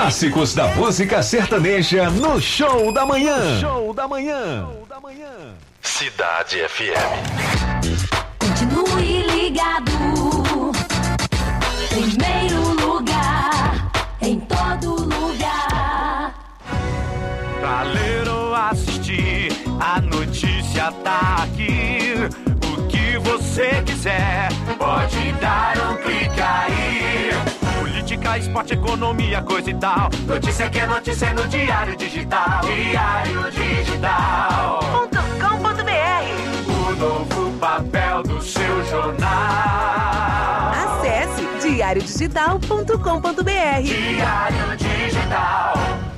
Clássicos da música sertaneja no Show da Manhã. Cidade FM. Continue ligado. Primeiro lugar, em todo lugar. Pra ler ou assistir, a notícia tá aqui. O que você quiser, pode dar um clique aí. Política, esporte, economia, coisa e tal. Notícia que é notícia no Diário Digital. Diário Digital.com.br. O novo papel do seu jornal. Acesse diariodigital.com.br. Diário Digital.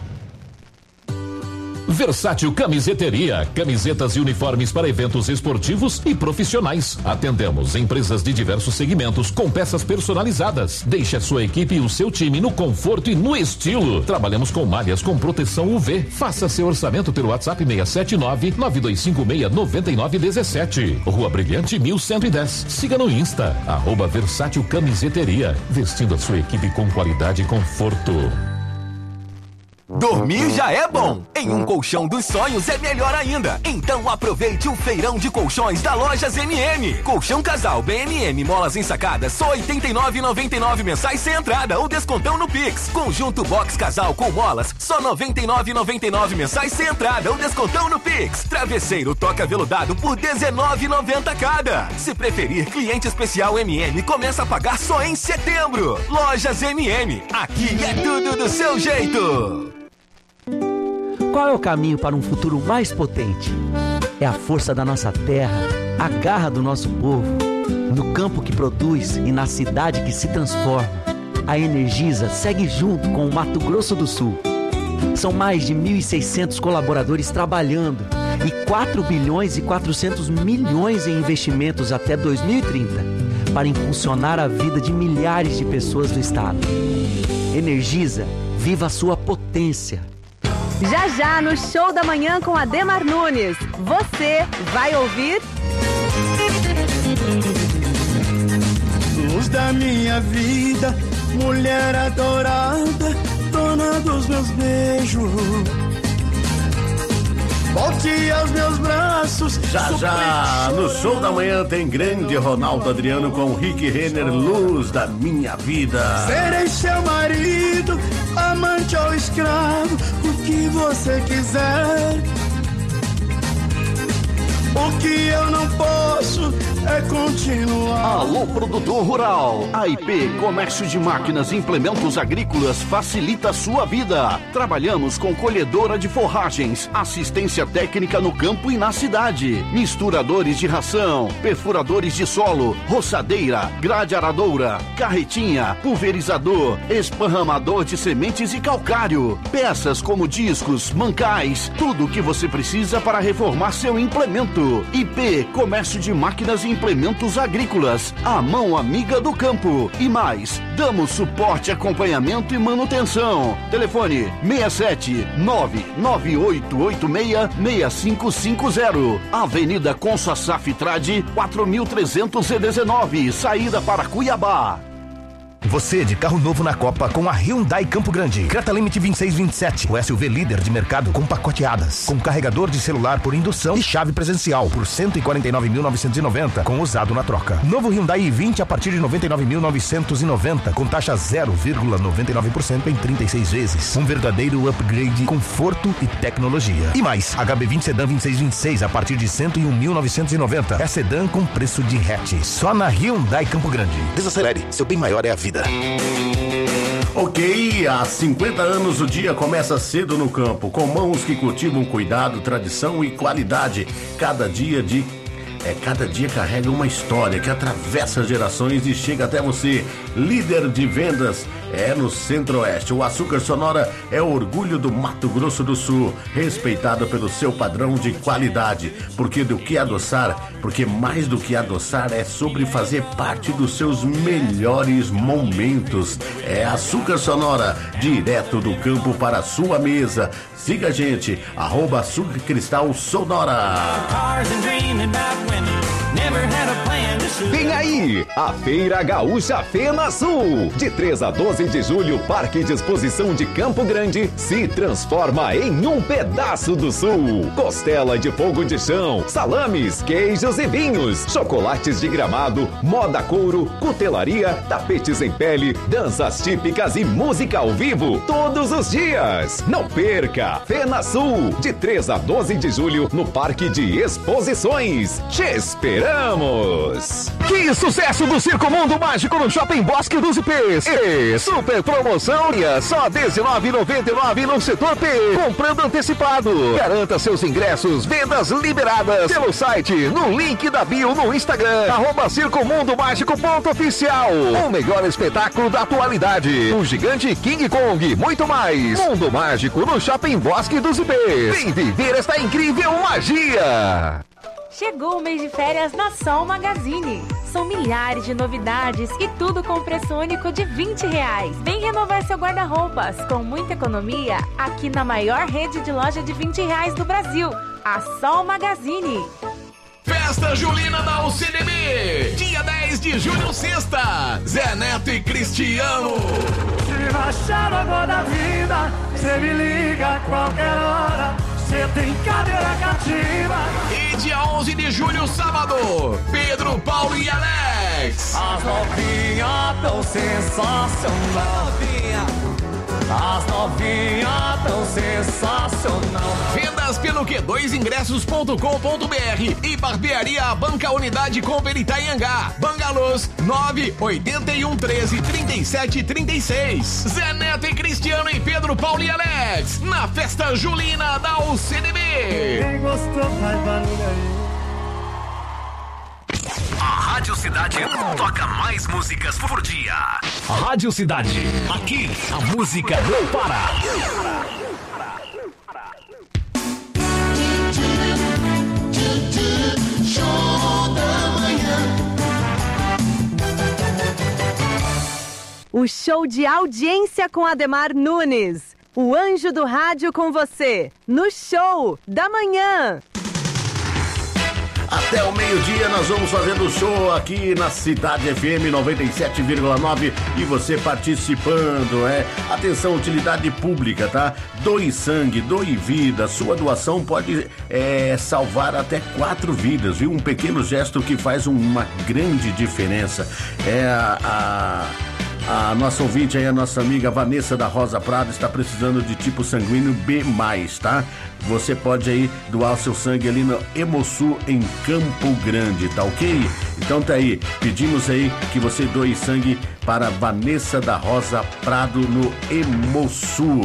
Versátil Camiseteria, camisetas e uniformes para eventos esportivos e profissionais. Atendemos empresas de diversos segmentos com peças personalizadas. Deixe a sua equipe e o seu time no conforto e no estilo. Trabalhamos com malhas com proteção UV. Faça seu orçamento pelo WhatsApp 679-9256-9917. Rua Brilhante 1110. Siga no Insta, @Versátil Camiseteria. Vestindo a sua equipe com qualidade e conforto. Dormir já é bom. Em um colchão dos sonhos é melhor ainda. Então aproveite o feirão de colchões da Lojas MM. Colchão casal BMM molas ensacadas só R$ 89,99 mensais sem entrada ou descontão no Pix. Conjunto box casal com molas só R$ 99,99 mensais sem entrada ou descontão no Pix. Travesseiro toca veludado por R$ 19,90 cada. Se preferir, cliente especial MM começa a pagar só em setembro. Lojas MM. Aqui é tudo do seu jeito. Qual é o caminho para um futuro mais potente? É a força da nossa terra, a garra do nosso povo, no campo que produz e na cidade que se transforma. A Energisa segue junto com o Mato Grosso do Sul. São mais de 1.600 colaboradores trabalhando e 4 bilhões e 400 milhões em investimentos até 2030 para impulsionar a vida de milhares de pessoas do estado. Energisa, viva a sua potência. Já já no Show da Manhã com Ademar Nunes. Você vai ouvir... Luz da minha vida, mulher adorada, dona dos meus beijos. Volte aos meus braços. Já, no Show da Manhã tem grande Ronaldo Adriano com Rick Renner, Luz da Minha Vida. Serei seu marido, amante ou escravo, o que você quiser. O que eu não posso é continuar. Alô, produtor rural. A IP Comércio de Máquinas e Implementos Agrícolas facilita a sua vida. Trabalhamos com colhedora de forragens, assistência técnica no campo e na cidade, misturadores de ração, perfuradores de solo, roçadeira, grade aradoura, carretinha, pulverizador, esparramador de sementes e calcário, peças como discos, mancais, tudo o que você precisa para reformar seu implemento. IP Comércio de Máquinas e Implementos Agrícolas, a mão amiga do campo. E mais, damos suporte, acompanhamento e manutenção. Telefone 67-99886-6550. Avenida Conso Assaf Trade, 4319, saída para Cuiabá. Você de carro novo na Copa com a Hyundai Campo Grande. Creta Limite 2627, o SUV líder de mercado com pacoteadas, com carregador de celular por indução e chave presencial por 149.990 com usado na troca. Novo Hyundai i20 a partir de 99.990 com taxa 0,99% em 36 vezes. Um verdadeiro upgrade, conforto e tecnologia. E mais, HB20 Sedan 2626 a partir de 101.990. É sedã com preço de hatch. Só na Hyundai Campo Grande. Desacelere, seu bem maior é a vida. Ok, há 50 anos o dia começa cedo no campo, com mãos que cultivam cuidado, tradição e qualidade. Cada dia carrega uma história que atravessa gerações e chega até você. Líder de vendas é no Centro-Oeste. O Açúcar Sonora é o orgulho do Mato Grosso do Sul, respeitado pelo seu padrão de qualidade. Porque mais do que adoçar é sobre fazer parte dos seus melhores momentos. É Açúcar Sonora, direto do campo para a sua mesa. Siga a gente, @Açúcar Cristal Sonora. Never had a plan to Vem aí, a Feira Gaúcha FenaSul. De 3 a 12 de julho, Parque de Exposição de Campo Grande se transforma em um pedaço do sul. Costela de fogo de chão, salames, queijos e vinhos, chocolates de Gramado, moda couro, cutelaria, tapetes em pele, danças típicas e música ao vivo todos os dias. Não perca! FenaSul, de 3 a 12 de julho, no Parque de Exposições. Te esperamos! Que sucesso do Circo Mundo Mágico no Shopping Bosque dos Ipês. E super promoção, só R$19,99 no setor P. Comprando antecipado. Garanta seus ingressos, vendas liberadas pelo site, no link da bio no Instagram, @circomundomágico.oficial. O melhor espetáculo da atualidade. O gigante King Kong, muito mais. Mundo Mágico no Shopping Bosque dos Ipês. Vem viver esta incrível magia. Chegou o mês de férias na Sol Magazine. São milhares de novidades e tudo com preço único de R$20. Vem renovar seu guarda-roupas com muita economia aqui na maior rede de loja de R$20 do Brasil, a Sol Magazine. Festa Julina da UCDB, dia 10 de julho, sexta. Zé Neto e Cristiano. Se baixar agora da vida, cê me liga a qualquer hora. Cê tem cadeira cativa. E dia 11 de julho, sábado, Pedro, Paulo e Alex. As novinhas tão sensacional. As novinhas tão sensacional. Vendas pelo Q2ingressos.com.br e Barbearia Banca Unidade Cooper Itaiangá. Bangalôs 981133736. Zé Neto e Cristiano e Pedro, Paulo e Alex na Festa Julina da UCDB. Quem gostou faz barulho aí. A Rádio Cidade toca mais músicas por dia. Rádio Cidade. Aqui a música não para. Show da manhã. O show de audiência com Ademar Nunes. O anjo do rádio com você. No Show da Manhã. Até o meio-dia nós vamos fazendo o show aqui na Cidade FM 97,9 e você participando, Atenção, utilidade pública, tá? Doe sangue, doe vida, sua doação pode salvar até 4 vidas, viu? Um pequeno gesto que faz uma grande diferença. A nossa ouvinte aí, a nossa amiga Vanessa da Rosa Prado, está precisando de tipo sanguíneo B+, tá? Você pode aí doar o seu sangue ali no Hemosul em Campo Grande, tá ok? Então tá aí, pedimos aí que você doe sangue para Vanessa da Rosa Prado no Hemosul.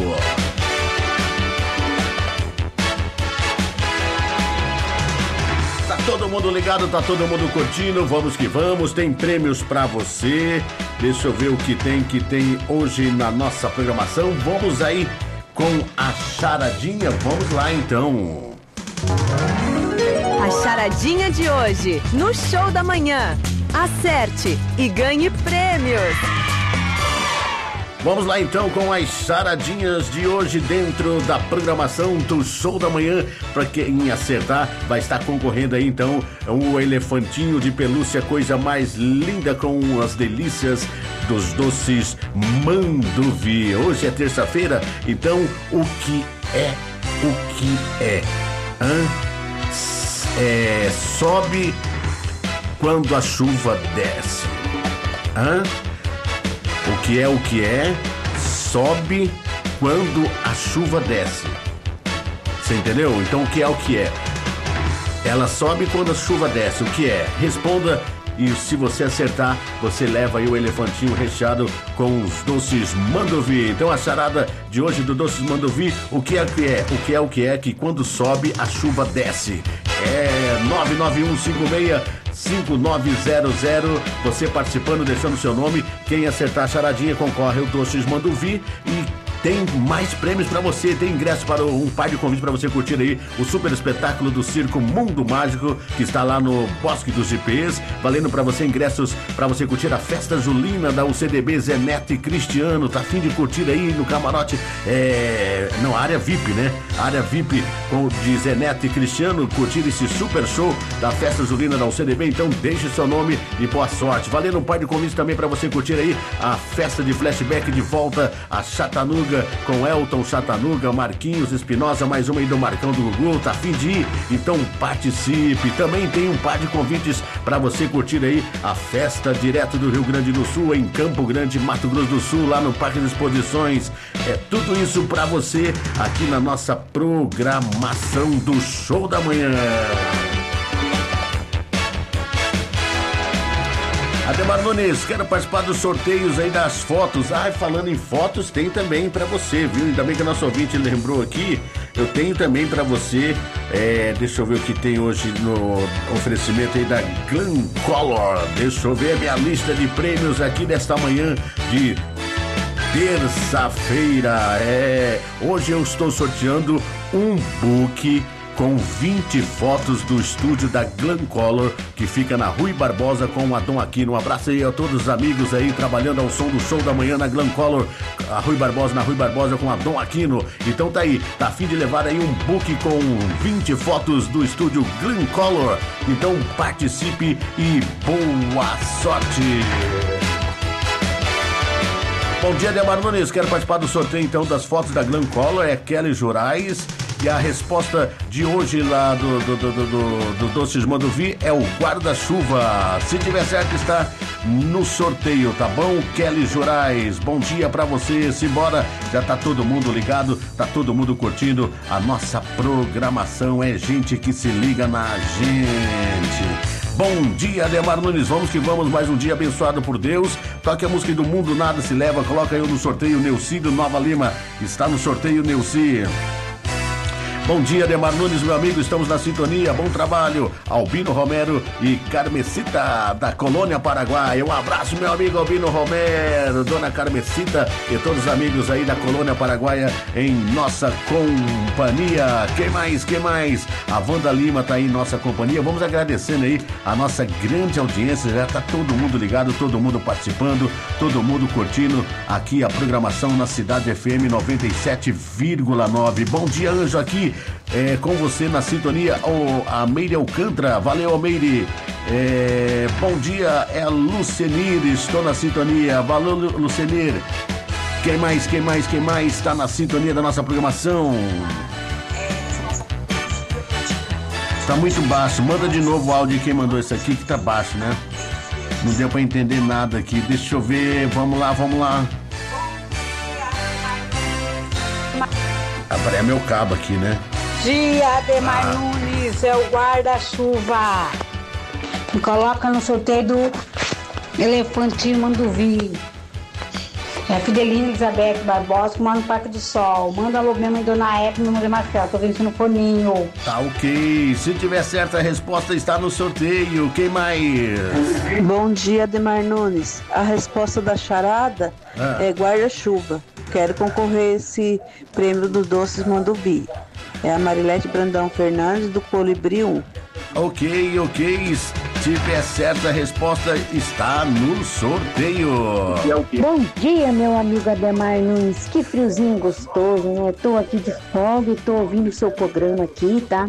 Tá todo mundo ligado, tá todo mundo curtindo, vamos que vamos, tem prêmios pra você. Deixa eu ver o que tem hoje na nossa programação. Vamos aí com a charadinha, vamos lá então. A charadinha de hoje, no Show da Manhã. Acerte e ganhe prêmios. Vamos lá então com as charadinhas de hoje dentro da programação do Show da Manhã. Para quem acertar, vai estar concorrendo aí então um elefantinho de pelúcia, coisa mais linda, com as delícias dos doces Manduvi. Hoje é terça-feira, então o que é? Sobe quando a chuva desce. O que é? Sobe quando a chuva desce. Você entendeu? Então o que é? Ela sobe quando a chuva desce. O que é? Responda, e se você acertar, você leva aí o elefantinho recheado com os doces Manduvi. Então a charada de hoje do doces Manduvi, o que é? O que é que quando sobe a chuva desce? 991565900, você participando, deixando seu nome. Quem acertar a charadinha concorre ao doces Manduvi e tem mais prêmios pra você. Tem ingresso para um par de convites pra você curtir aí o super espetáculo do Circo Mundo Mágico, que está lá no Bosque dos Ipês, valendo pra você ingressos pra você curtir a Festa Julina da UCDB. Zé Neto e Cristiano, tá a fim de curtir aí no camarote, a área VIP, né? área VIP de Zé Neto e Cristiano, curtir esse super show da Festa Julina da UCDB. Então deixe seu nome e boa sorte. Valendo um par de convites também para você curtir aí a festa de flashback de volta a Chatanuga com Elton Chatanuga, Marquinhos Espinosa, mais uma aí do Marcão do Gugu, tá a fim de ir? Então participe. Também tem um par de convites para você curtir aí a festa direto do Rio Grande do Sul, em Campo Grande, Mato Grosso do Sul, lá no Parque de Exposições. É tudo isso para você aqui na nossa programação do Show da Manhã. Ademar Nunes, quero participar dos sorteios aí das fotos. Falando em fotos, tem também pra você, viu? Ainda bem que o nosso ouvinte lembrou aqui. Eu tenho também pra você, deixa eu ver o que tem hoje no oferecimento aí da Glencolor. Deixa eu ver a minha lista de prêmios aqui desta manhã de terça-feira. Hoje eu estou sorteando um book com 20 fotos do estúdio da Glencolor, que fica na Rui Barbosa com o Adão Aquino. Um abraço aí a todos os amigos aí trabalhando ao som do Show da Manhã na Glencolor, na Rui Barbosa com o Adão Aquino. Então tá aí, tá a fim de levar aí um book com 20 fotos do estúdio Glencolor. Então participe e boa sorte! Bom dia, Ademar Nunes, quero participar do sorteio então das fotos da Glencolor, é Kelly Jurais. E a resposta de hoje lá do Doces Manduvi é o guarda-chuva. Se tiver certo, está no sorteio, tá bom? Kelly Jurais, bom dia pra você. Simbora, já tá todo mundo ligado, tá todo mundo curtindo a nossa programação. É gente que se liga na gente. Bom dia, Ademar Nunes, vamos que vamos, mais um dia abençoado por Deus. Toque a música do Mundo Nada Se Leva, coloca eu no sorteio. Neuci do Nova Lima, está no sorteio, Neuci. Bom dia, Ademar Nunes, meu amigo, estamos na sintonia, bom trabalho. Albino Romero e Carmesita, da Colônia Paraguai. Um abraço, meu amigo Albino Romero, dona Carmesita e todos os amigos aí da Colônia Paraguaia em nossa companhia. Quem mais? A Wanda Lima tá aí em nossa companhia. Vamos agradecendo aí a nossa grande audiência, já tá todo mundo ligado, todo mundo participando, todo mundo curtindo aqui a programação na Cidade FM 97,9. Bom dia, Anjo, aqui com você na sintonia, a Meire Alcântara. Valeu, Meire. Bom dia, é a Lucenir, estou na sintonia. Valeu, Lucenir. Quem mais está na sintonia da nossa programação? Tá muito baixo, manda de novo o áudio de quem mandou isso aqui, que tá baixo, né? Não deu pra entender nada aqui, deixa eu ver, vamos lá. É meu cabo aqui, né? Dia, Ademar Nunes, é o guarda-chuva. Me coloca no sorteio do Elefantinho Manduvi. É a Fidelina Elizabeth Barbosa, que mora no Parque do Sol. Manda alô minha mãe, Dona Eva, meu nome é Marcelo, tô vendo no forninho. Tá ok, se tiver certa a resposta está no sorteio. Quem mais? Bom dia, Ademar Nunes. A resposta da charada é guarda-chuva. Quero concorrer a esse prêmio do Doces Manduvi. É a Marilete Brandão Fernandes, do Colibri 1. Ok. Se tiver certa, a resposta está no sorteio. Bom dia, meu amigo Ademar Nunes. Que friozinho gostoso, né? Tô aqui de folga e tô ouvindo o seu programa aqui, tá?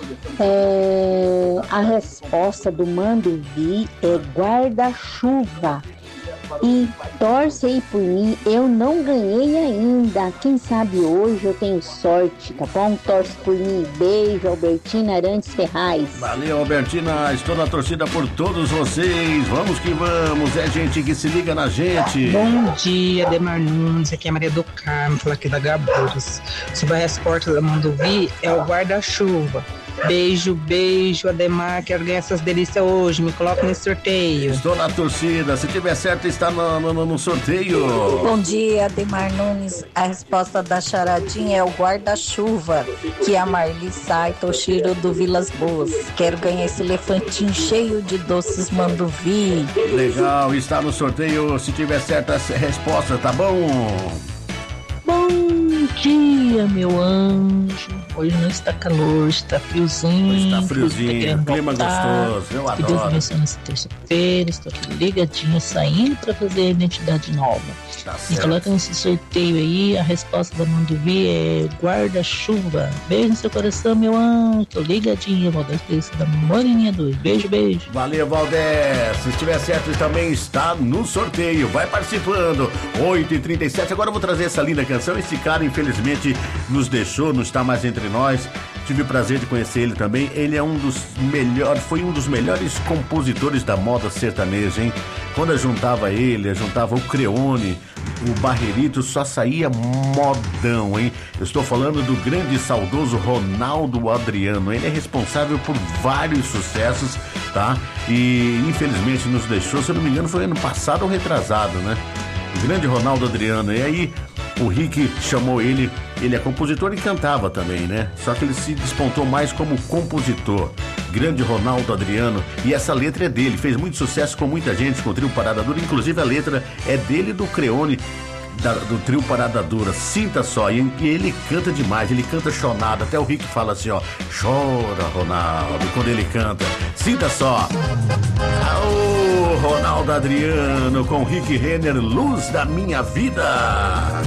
A resposta do Manduvi é guarda-chuva. E torce aí por mim, eu não ganhei ainda. Quem sabe hoje eu tenho sorte, tá bom? Torce por mim. Beijo, Albertina Arantes Ferraz. Valeu, Albertina, estou na torcida por todos vocês. Vamos que vamos, é gente que se liga na gente. Bom dia, Ademar Nunes, aqui é a Maria do Carmo, fala aqui da Gaburas. Sobre a resposta da Manduvi, é o guarda-chuva. Beijo, Ademar, quero ganhar essas delícias hoje, me coloca nesse sorteio. Estou na torcida, se tiver certo está no sorteio. Bom dia, Ademar Nunes, a resposta da charadinha é o guarda-chuva, que é a Marli Sai Toshiro do Vilas Boas. Quero ganhar esse elefantinho cheio de doces Manduvi. Legal, está no sorteio, se tiver certa resposta, tá bom? Bom dia, meu anjo. Hoje não está calor, está friozinho. Está friozinho, clima gostoso, eu que adoro. Deus abençoe nessa terça-feira. Estou aqui ligadinho, saindo para fazer a identidade nova. Tá Me certo. coloca nesse sorteio aí. A resposta da Manduvi é guarda-chuva. Beijo no seu coração, meu anjo. Tô ligadinho. Valdez da Moreninha 2. Beijo, beijo. Valeu, Valdez. Se estiver certo, também está no sorteio. Vai participando. 8h37. Agora eu vou trazer essa linda canção. Esse cara, infelizmente, nos deixou, não está mais entre nós. Tive o prazer de conhecer ele também. Ele é foi um dos melhores compositores da moda sertaneja, hein? Quando eu juntava o Creone, o Barreirito, só saía modão, hein? Eu estou falando do grande e saudoso Ronaldo Adriano. Ele é responsável por vários sucessos, tá? E infelizmente nos deixou, se eu não me engano, foi ano passado ou retrasado, né? O grande Ronaldo Adriano. E aí o Rick chamou ele é compositor e cantava também, né? Só que ele se despontou mais como compositor. Grande Ronaldo Adriano. E essa letra é dele, fez muito sucesso com muita gente, com o Trio Parada Dura. Inclusive a letra é dele e do Creone, do Trio Parada Dura. Sinta só, e ele canta demais, ele canta chonado. Até o Rick fala assim, ó, chora Ronaldo, quando ele canta. Sinta só. Ô, Ronaldo Adriano com Rick Renner, Luz da Minha Vida.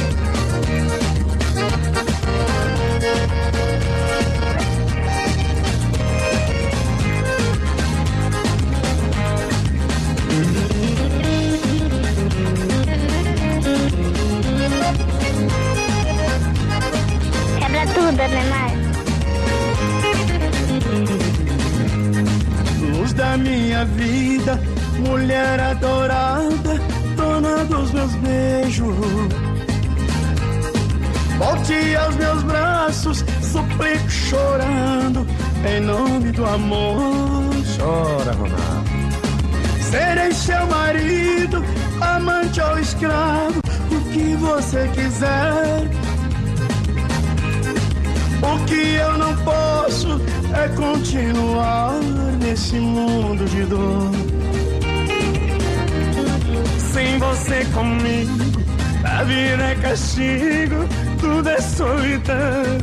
Quebra tudo, Ademar. Luz da minha vida, mulher adorada, dona dos meus beijos. Volte aos meus braços, suplico chorando, em nome do amor. Chora, Ronaldo. Serei seu marido, amante ou escravo, o que você quiser. O que eu não posso é continuar nesse mundo de dor. Sem você comigo, a vida é castigo, tudo é solidão.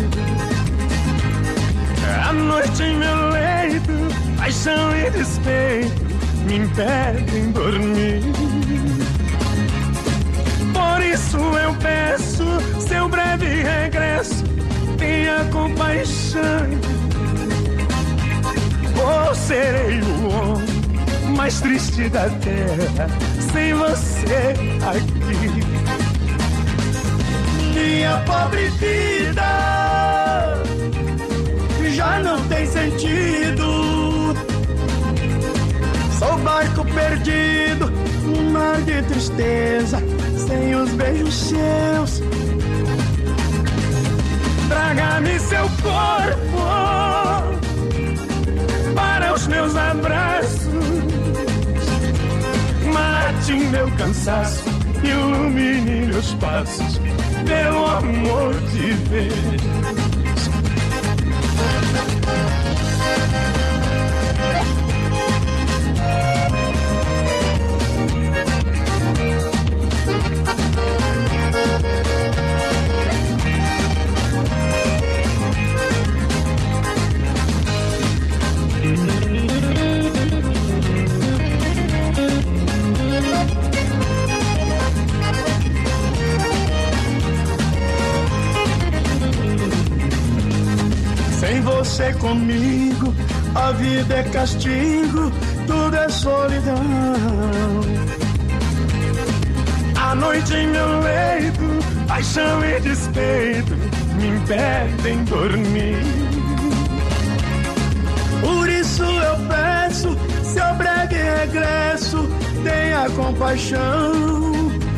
A noite em meu leito, paixão e despeito me impedem dormir. Por isso eu peço seu breve regresso, tenha compaixão. Ou serei o homem mais triste da terra sem você aqui. Minha pobre vida já não tem sentido. Sou barco perdido num mar de tristeza, sem os beijos seus. Traga-me seu corpo para os meus abraços. Mate meu cansaço, ilumine meus passos, pelo amor de Deus. Sem você comigo, a vida é castigo, tudo é solidão. A noite em meu leito, paixão e despeito me impedem dormir. Por isso eu peço seu breve regresso, tenha compaixão.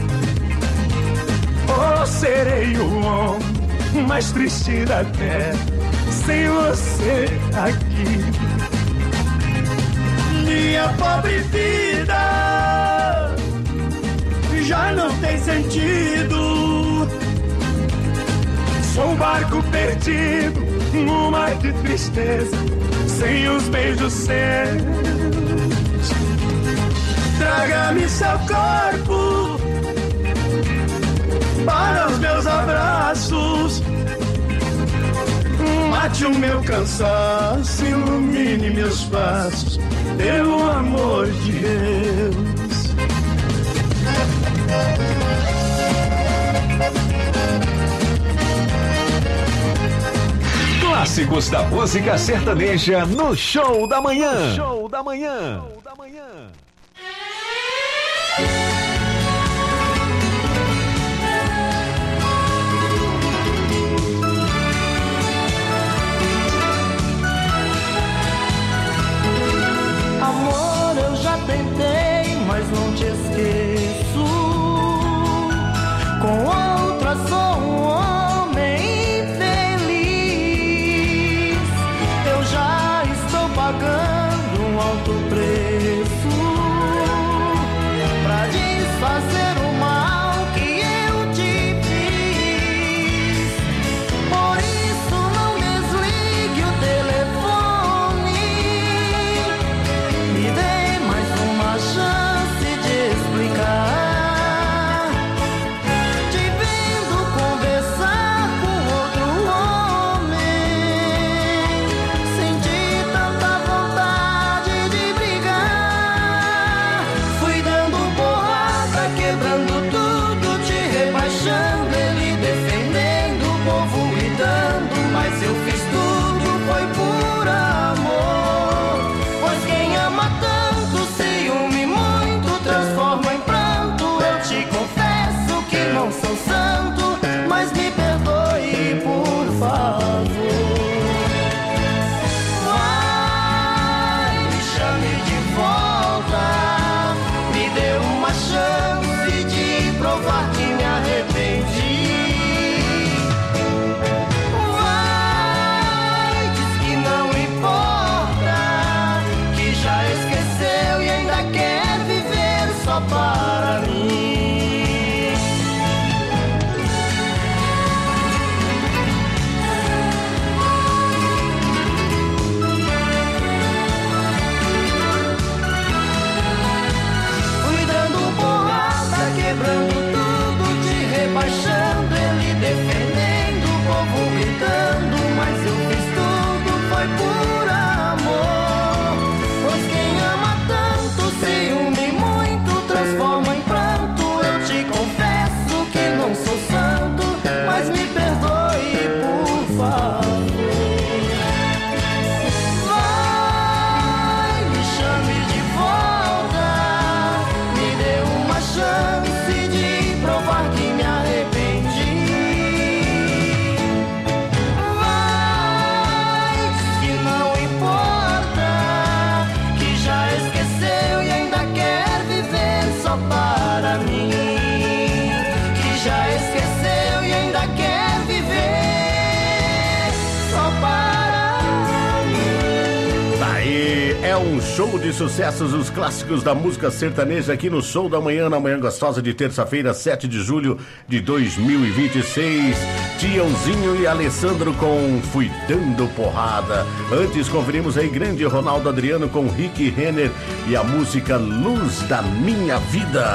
Ou serei o homem mais triste da terra sem você aqui. Minha pobre vida já não tem sentido. Sou um barco perdido num mar de tristeza, sem os beijos seus. Traga-me seu corpo para os meus abraços. Mate o meu cansaço, ilumine meus passos, pelo amor de Deus. Clássicos da música sertaneja no Show da Manhã. Show da Manhã. Amor, eu já tentei, mas não te esqueço. Com outra sou um homem infeliz. Eu já estou pagando um alto preço pra desfazer o mal que eu te fiz. Por isso não desligue o telefone. Me dê mais uma chance de explicar. Te vendo conversar com outro homem, senti tanta vontade de brigar. Fui dando porrada, quebrando tudo, te rebaixando, ele defendendo, o povo gritando, mas eu fiz tudo, foi por amor. Pois quem ama tanto, ciúme muito, transforma em pranto. Eu te confesso que não sou santo, mas me perdoe, por favor. Vai, me chame de volta, me dê uma chance de provar que me arrependi. Vai, diz que não importa, que já esqueceu e ainda quer viver só para mim. Fui dando porrada, quebrando tudo, te rebaixando, ele defendendo, o povo gritando, mas eu fiz tudo, foi por amor. Pois quem ama tanto, ciúme muito, transforma em pranto. Eu te confesso que não sou santo, mas me perdoe, por favor. Vai, me chame de volta, me dê uma chance de provar que me arrependi. Vai, diz que não importa, que já esqueceu e ainda quer viver só para mim. Que já esqueceu e ainda quer viver só para mim. Daí é um show de sucessos, os clássicos da música sertaneja aqui no Show da Manhã, na manhã gostosa de terça-feira, 7 de julho de 2026. Tiãozinho e Alessandro com Fui Dando Porrada. Antes conferimos aí grande Ronaldo Adriano com Rick Renner e a música Luz da Minha Vida.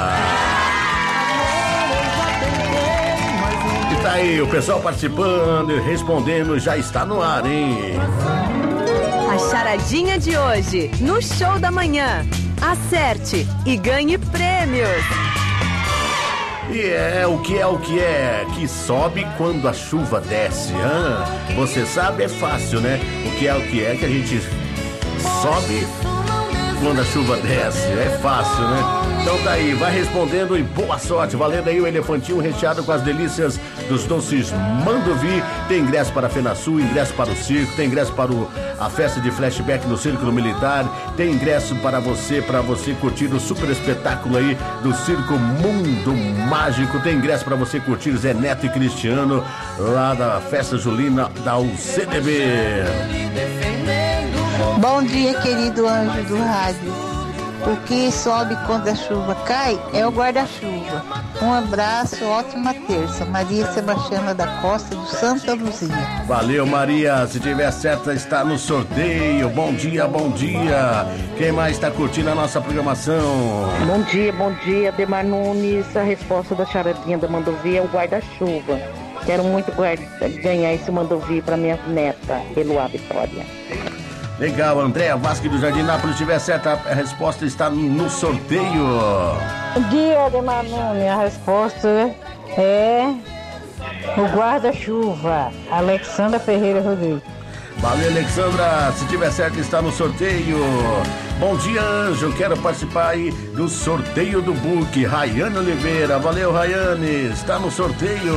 E tá aí o pessoal participando e respondendo, já está no ar, hein? A charadinha de hoje, no Show da Manhã. Acerte e ganhe prêmios. E é o que que sobe quando a chuva desce. Você sabe, é fácil, né? O que é que a gente sobe quando a chuva desce. É fácil, né? Então tá aí, vai respondendo e boa sorte. Valendo aí o elefantinho recheado com as delícias dos doces Mandovi. Tem ingresso para a FenaSul, ingresso para o circo, tem ingresso para a festa de flashback no Círculo Militar, tem ingresso para você curtir o super espetáculo aí do Circo Mundo Mágico, tem ingresso para você curtir Zé Neto e Cristiano lá da festa julina da UCDB. Bom dia, querido anjo do rádio. O que sobe quando a chuva cai é o guarda-chuva. Um abraço, ótima terça. Maria Sebastiana da Costa, do Santa Luzia. Valeu, Maria. Se tiver certa, está no sorteio. Bom dia, bom dia. Quem mais está curtindo a nossa programação? Bom dia, Ademar Nunes. A resposta da charadinha da Mandovi é o guarda-chuva. Quero muito ganhar esse Mandovi para minha neta, Eloá Vitória. Legal, Andréa Vasque do Jardim Nápoles. Se tiver certa, a resposta está no sorteio. Bom dia, Ademar Nunes. A resposta é o guarda-chuva, Alexandra Ferreira Rodrigues. Valeu, Alexandra. Se tiver certo, está no sorteio. Bom dia, Anjo. Quero participar aí do sorteio do book. Rayane Oliveira. Valeu, Rayane. Está no sorteio.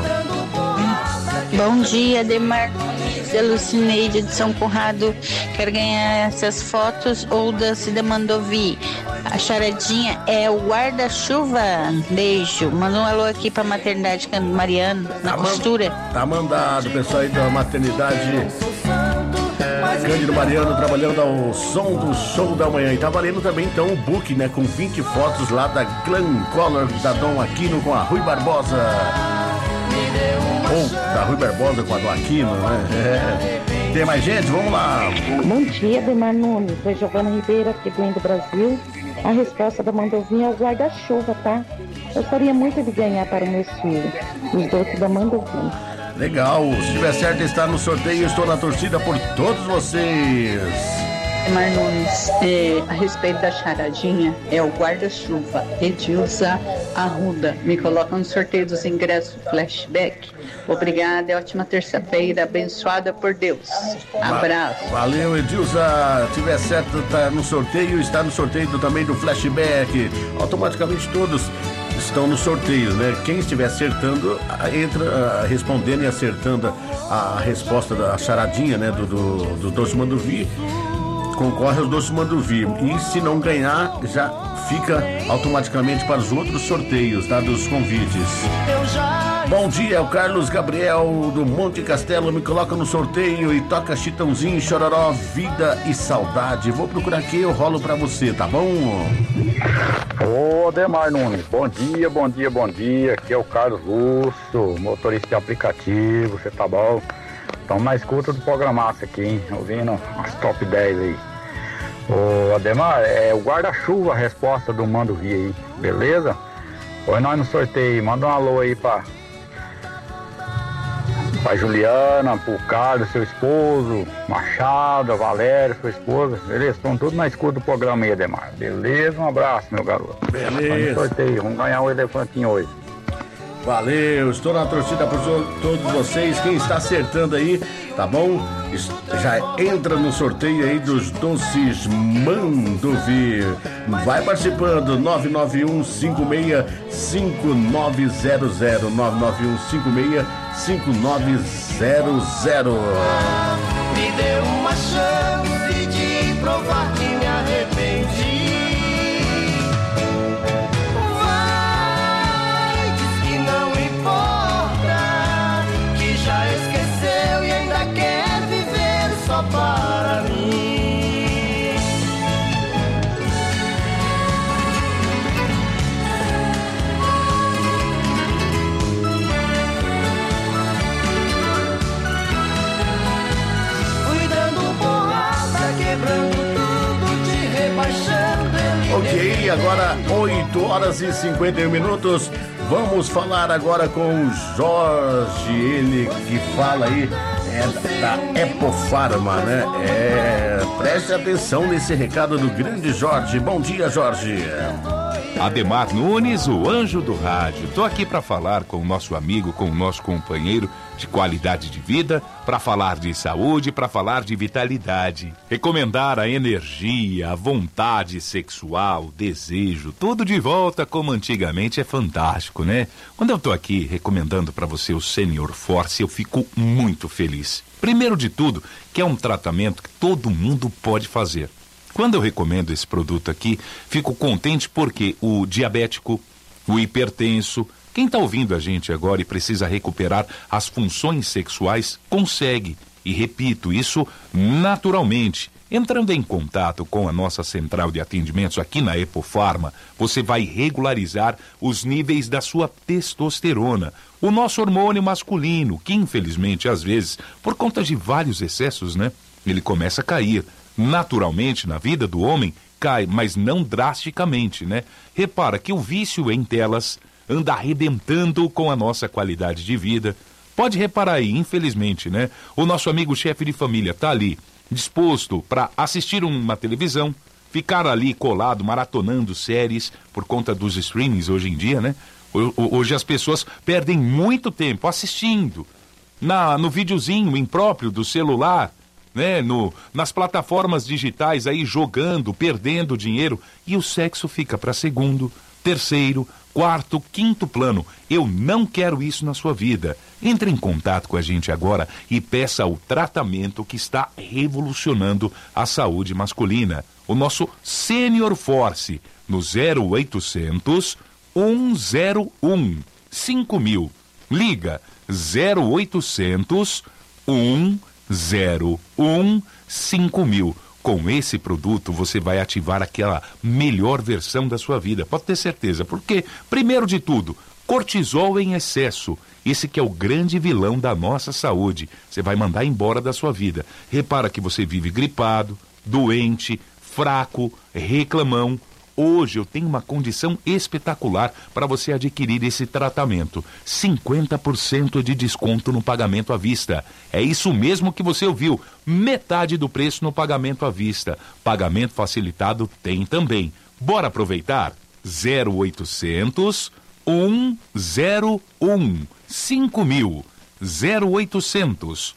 Bom dia, Ademar Nunes, Lucineide de São Conrado. Quero ganhar essas fotos ou da Cida Mandovi. A charadinha é o guarda-chuva. Beijo. Manda um alô aqui pra maternidade Mariano, na costura. Tá mandado, pessoal aí da maternidade Cândido Mariano, trabalhando ao som do show da manhã. E tá valendo também então o book, né, com 20 fotos lá da Clan Color da Dom Aquino com a Rui Barbosa. Ou da Rui Barbosa com a Dom Aquino, né? Tem mais gente? Vamos lá. Bom dia, Ademar Nunes. Sou Giovana Ribeiro, aqui do Indo Brasil. A resposta da Mandovinha é o guarda-chuva, tá? Eu gostaria muito de ganhar para os meus filhos os doces da Mandovinha. Legal, se tiver certo, está no sorteio. Estou na torcida por todos vocês. Ademar Nunes, a respeito da charadinha, é o guarda-chuva, Edilza Arruda. Me coloca no sorteio dos ingressos flashback. Obrigada, ótima terça-feira, abençoada por Deus. Abraço. Valeu, Edilza. Se tiver certo, está no sorteio. Está no sorteio também do flashback. Automaticamente todos estão no sorteio, né? Quem estiver acertando, entra respondendo e acertando a resposta da charadinha, né? Do Doce Mandovi, concorre aos Doce Mandovi. E se não ganhar, já fica automaticamente para os outros sorteios, tá? Dos convites. Bom dia, é o Carlos Gabriel do Monte Castelo. Me coloca no sorteio e toca Chitãozinho, Chororó, Vida e Saudade. Vou procurar aqui, eu rolo pra você, tá bom? Ô, Ademar Nunes, bom dia, bom dia, bom dia. Aqui é o Carlos Lúcio, motorista de aplicativo, você tá bom? Estamos na escuta do programaço aqui, hein? Ouvindo as top 10 aí. Ô, Ademar, é o guarda-chuva a resposta do Mandovi aí, beleza? Põe nós no sorteio, manda um alô aí pra Juliana, pro Carlos, seu esposo, Machado, a Valéria, sua esposa, beleza? Estão tudo na escuta do programa aí, Ademar. Beleza? Um abraço, meu garoto. Beleza. Sorteio, vamos ganhar o elefantinho hoje. Valeu, estou na torcida por todos vocês. Quem está acertando aí, tá bom? Já entra no sorteio aí dos doces Mandovi. Vai participando, 991565900, 991565900. Me deu uma chance de provar que me arrependi. Vai, diz que não importa, que já esqueceu e ainda quer viver só para mim. Ok, agora 8 horas e 51 minutos. Vamos falar agora com o Jorge, ele que fala aí da Epofarma, né? Preste atenção nesse recado do grande Jorge. Bom dia, Jorge. Ademar Nunes, o anjo do rádio. Tô aqui para falar com o nosso amigo, com o nosso companheiro de qualidade de vida, para falar de saúde, para falar de vitalidade. Recomendar a energia, a vontade sexual, o desejo, tudo de volta como antigamente é fantástico, né? Quando eu tô aqui recomendando para você o Senior Force, eu fico muito feliz. Primeiro de tudo, que é um tratamento que todo mundo pode fazer. Quando eu recomendo esse produto aqui, fico contente porque o diabético, o hipertenso, quem está ouvindo a gente agora e precisa recuperar as funções sexuais, consegue. E repito, isso naturalmente. Entrando em contato com a nossa central de atendimentos aqui na Epofarma, você vai regularizar os níveis da sua testosterona, o nosso hormônio masculino, que infelizmente às vezes, por conta de vários excessos, né, ele começa a cair. Naturalmente, na vida do homem, cai, mas não drasticamente, né? Repara que o vício em telas anda arrebentando com a nossa qualidade de vida. Pode reparar aí, infelizmente, né? O nosso amigo chefe de família tá ali, disposto para assistir uma televisão, ficar ali colado, maratonando séries, por conta dos streamings hoje em dia, né? Hoje as pessoas perdem muito tempo assistindo no videozinho impróprio do celular, né? Nas plataformas digitais aí, jogando, perdendo dinheiro, e o sexo fica para segundo, terceiro, quarto, quinto plano. Eu não quero isso na sua vida. Entre em contato com a gente agora e peça o tratamento que está revolucionando a saúde masculina. O nosso Senior Force, no 0800 101 5000. Liga 0800 101 5000. Com esse produto você vai ativar aquela melhor versão da sua vida, pode ter certeza, porque, primeiro de tudo, cortisol em excesso, esse que é o grande vilão da nossa saúde, você vai mandar embora da sua vida. Repara que você vive gripado, doente, fraco, reclamão. Hoje eu tenho uma condição espetacular para você adquirir esse tratamento. 50% de desconto no pagamento à vista. É isso mesmo que você ouviu. Metade do preço no pagamento à vista. Pagamento facilitado tem também. Bora aproveitar? 0800 101 5000. 0800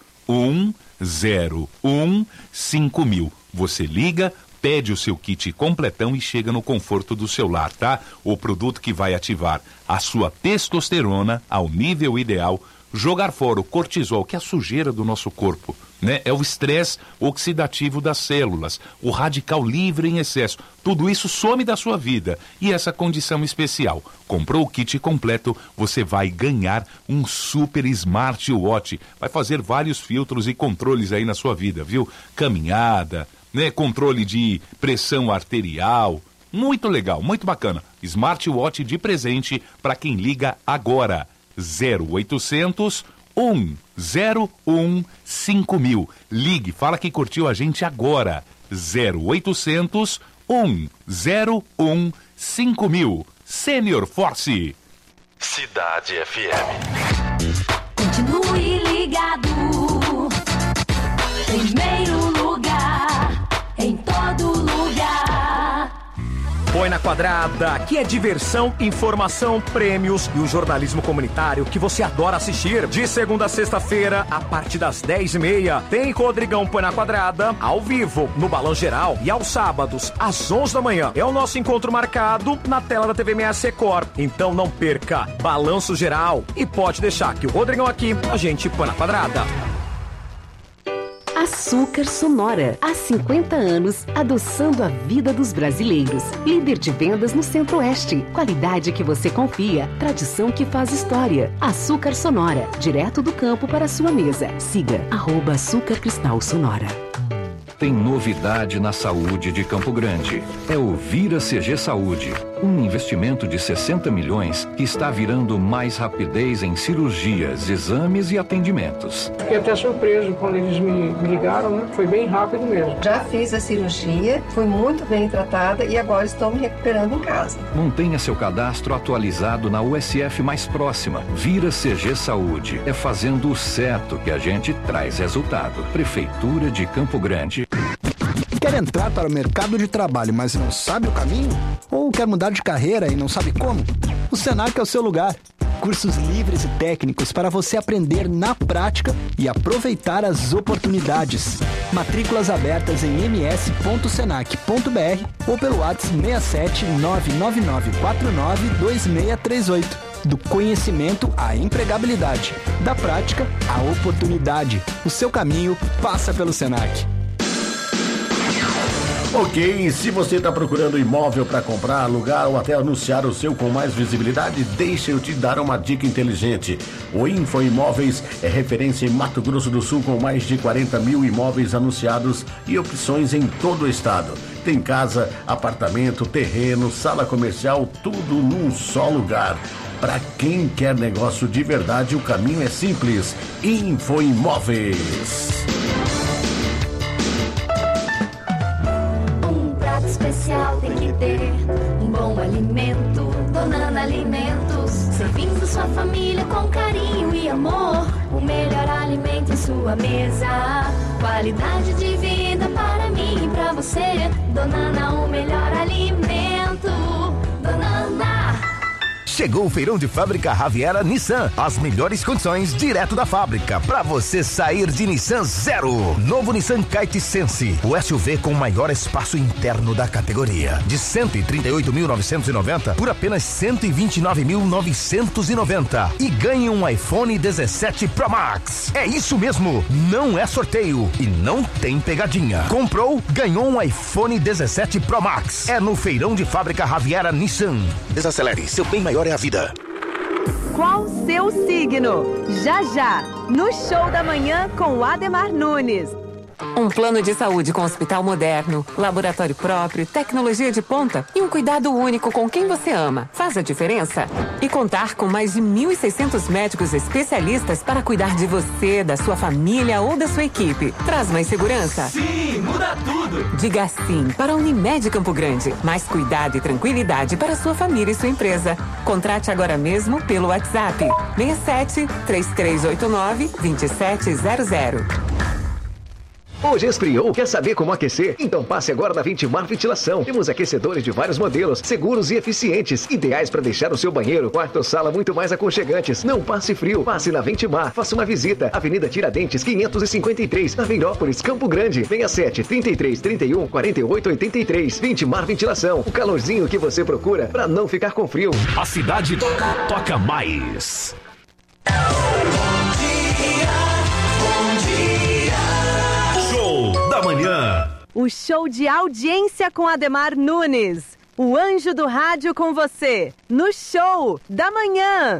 101 5000. Você liga, pede o seu kit completão e chega no conforto do seu lar, tá? O produto que vai ativar a sua testosterona ao nível ideal, jogar fora o cortisol, que é a sujeira do nosso corpo, né? É o estresse oxidativo das células, o radical livre em excesso. Tudo isso some da sua vida. E essa condição especial. Comprou o kit completo, você vai ganhar um super smartwatch. Vai fazer vários filtros e controles aí na sua vida, viu? Caminhada, né, controle de pressão arterial, muito legal, muito bacana. Smartwatch de presente para quem liga agora. 0800 101 5000. Ligue, fala que curtiu a gente agora. 0800 101 5000. Senior Force. Cidade FM. Continue ligado. Primeiro lugar, em todo lugar. Põe na Quadrada, aqui é diversão, informação, prêmios e o jornalismo comunitário que você adora assistir. De segunda a sexta-feira, a partir das 10h30, tem Rodrigão Põe na Quadrada, ao vivo, no Balão Geral, e aos sábados, às 11 da manhã. É o nosso encontro marcado na tela da TV 6 Record. Então não perca, Balanço Geral. E pode deixar que o Rodrigão aqui, a gente põe na Quadrada. Açúcar Sonora, há 50 anos, adoçando a vida dos brasileiros. Líder de vendas no Centro-Oeste. Qualidade que você confia, tradição que faz história. Açúcar Sonora, direto do campo para a sua mesa. Siga @Açúcar Cristal Sonora. Tem novidade na saúde de Campo Grande. É o Vira CG Saúde, um investimento de 60 milhões que está virando mais rapidez em cirurgias, exames e atendimentos. Fiquei até surpreso quando eles me ligaram, né? Foi bem rápido mesmo. Já fiz a cirurgia, fui muito bem tratada e agora estou me recuperando em casa. Mantenha seu cadastro atualizado na USF mais próxima. Vira CG Saúde. É fazendo o certo que a gente traz resultado. Prefeitura de Campo Grande. Quer entrar para o mercado de trabalho, mas não sabe o caminho? Ou quer mudar de carreira e não sabe como? O Senac é o seu lugar. Cursos livres e técnicos para você aprender na prática e aproveitar as oportunidades. Matrículas abertas em ms.senac.br ou pelo WhatsApp 67 999492638. Do conhecimento à empregabilidade. Da prática à oportunidade. O seu caminho passa pelo Senac. Ok, se você está procurando imóvel para comprar, alugar ou até anunciar o seu com mais visibilidade, deixa eu te dar uma dica inteligente. O Info Imóveis é referência em Mato Grosso do Sul com mais de 40 mil imóveis anunciados e opções em todo o estado. Tem casa, apartamento, terreno, sala comercial, tudo num só lugar. Para quem quer negócio de verdade, o caminho é simples. Info Imóveis. Especial tem que ter um bom alimento. Donana Alimentos, servindo sua família com carinho e amor. O melhor alimento em sua mesa, qualidade de vida para mim e para você. Donana, o melhor alimento. Donana. Chegou o feirão de fábrica Raviera Nissan. As melhores condições direto da fábrica para você sair de Nissan zero. Novo Nissan Kite Sense, o SUV com maior espaço interno da categoria. De 138.990 por apenas 129.990 e ganhe um iPhone 17 Pro Max. É isso mesmo, não é sorteio e não tem pegadinha. Comprou, ganhou um iPhone 17 Pro Max. É no feirão de fábrica Raviera Nissan. Desacelere, seu bem maior é a vida. Qual seu signo? Já já, no Show da Manhã com Ademar Nunes. Um plano de saúde com hospital moderno, laboratório próprio, tecnologia de ponta e um cuidado único com quem você ama. Faz a diferença? E contar com mais de 1.600 médicos especialistas para cuidar de você, da sua família ou da sua equipe. Traz mais segurança? Sim, muda tudo! Diga sim para a Unimed Campo Grande. Mais cuidado e tranquilidade para sua família e sua empresa. Contrate agora mesmo pelo WhatsApp 67 3389 2700. Hoje esfriou? Quer saber como aquecer? Então passe agora na Ventimar Ventilação. Temos aquecedores de vários modelos, seguros e eficientes, ideais para deixar o seu banheiro, quarto ou sala muito mais aconchegantes. Não passe frio, passe na Ventimar. Faça uma visita. Avenida Tiradentes, 553, na Veirópolis, Campo Grande. Venha 7 33 31 48 83. Ventimar Ventilação. O calorzinho que você procura para não ficar com frio. A cidade toca mais. Da manhã. O show de audiência com Ademar Nunes. O anjo do rádio com você. No Show da Manhã.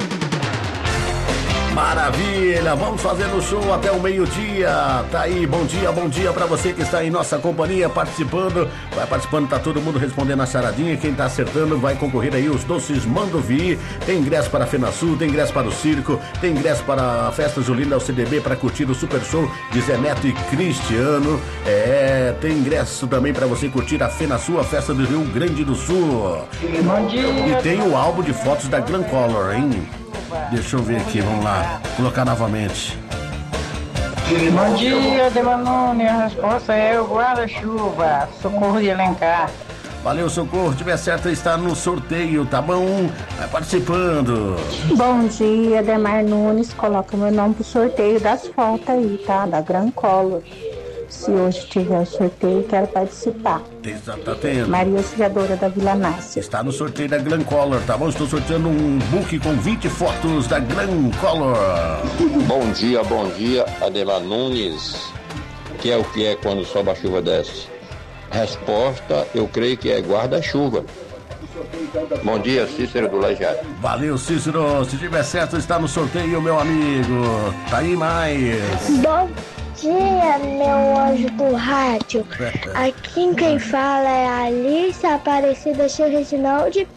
Maravilha, vamos fazer o show até o meio-dia. Tá aí, bom dia pra você que está em nossa companhia participando. Vai participando, tá todo mundo respondendo a charadinha. Quem tá acertando vai concorrer aí os doces Mando Vir. Tem ingresso para a FenaSul, tem ingresso para o circo, tem ingresso para a festa julina ao CDB para curtir o super show de Zé Neto e Cristiano. Tem ingresso também para você curtir a FenaSul, a festa do Rio Grande do Sul. Bom dia. E tem o álbum de fotos da Glam Color, hein? Deixa eu ver aqui, vamos lá. Colocar novamente. Bom dia, Demanone. A resposta é o guarda-chuva. Socorro de Alencar. Valeu, Socorro. Se tiver certo, está no sorteio, tá bom? Vai participando. Bom dia, Ademar Nunes. Coloca meu nome pro sorteio das fotos aí, tá? Da Gran Color. Se hoje tiver sorteio, quero participar. Tá tendo. Maria Auxiliadora da Vila Nácia. Está no sorteio da Glam Color, tá bom? Estou sorteando um book com 20 fotos da Glam Color. Bom dia, Ademar Nunes. Que é o que é quando sobe a chuva desce? Resposta, eu creio que é guarda-chuva. Bom dia, Cícero do Lajado. Valeu, Cícero. Se tiver certo, está no sorteio, meu amigo. Tá aí mais. Bom dia, meu anjo do rádio. Aqui quem fala é a Alice Aparecida Reginaldi,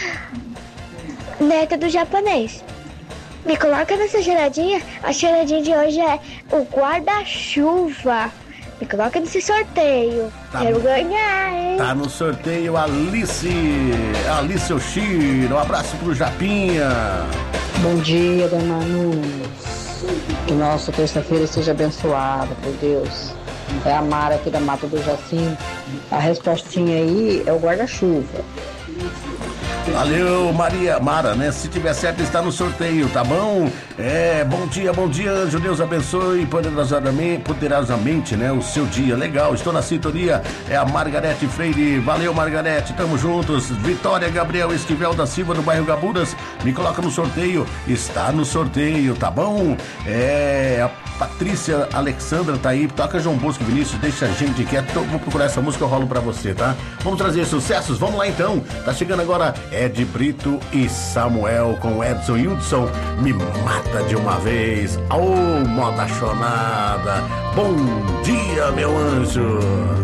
neta do japonês. Me coloca nessa charadinha. A charadinha de hoje é o guarda-chuva. Me coloca nesse sorteio. Quero ganhar, hein? Tá no sorteio, Alice Oshiro. Um abraço pro Japinha. Bom dia, Ademar Nunes. Que nossa terça-feira seja abençoada por Deus. É a Mara aqui da Mata do Jacinto. A respostinha aí é o guarda-chuva. Valeu, Mara, né? Se tiver certo, está no sorteio, tá bom? Bom dia, anjo. Deus abençoe poderosamente, né? O seu dia. Legal, estou na sintonia. É a Margarete Freire. Valeu, Margarete, tamo juntos. Vitória Gabriel Esquivel da Silva, do bairro Gaburas. Me coloca no sorteio. Está no sorteio, tá bom? A Patrícia Alexandra tá aí. Toca João Bosco Vinícius, deixa a gente quieto. Vou procurar essa música, eu rolo pra você, tá? Vamos trazer sucessos? Vamos lá então. Tá chegando agora Ed Brito e Samuel com Edson Hudson. Me mata de uma vez. Moda chonada. Bom dia, meu anjo.